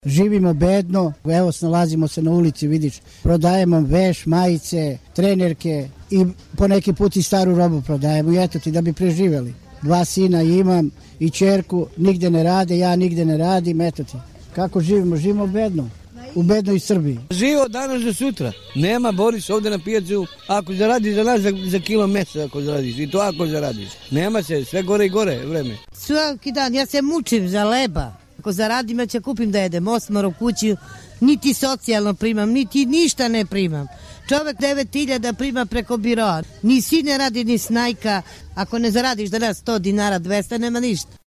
Živimo bedno, evo snalazimo se na ulici, vidiš, prodajemo veš, majice, trenerke i po neki put i staru robu prodajemo i eto ti da bi preživjeli. 2 sina imam i ćerku, nigde ne rade, ja nigde ne radim, eto ti. Kako živimo? Živimo bedno. U bednoj Srbiji. Živo danas do sutra. Nema, Boris, ovdje na pijacu, ako zaradiš za nas za kilo mesa, ako zaradiš, i to ako zaradiš. Nema se, sve gore i gore vreme. Svaki dan, ja se mučim za leba. Ako zaradim, ja ću kupim da jedem 8 u kući, niti socijalno primam, niti ništa ne primam. Čovek 9.000 prima preko biroa. Ni sin ne radi, ni snajka. Ako ne zaradiš danas 100 dinara, 200, nema ništa.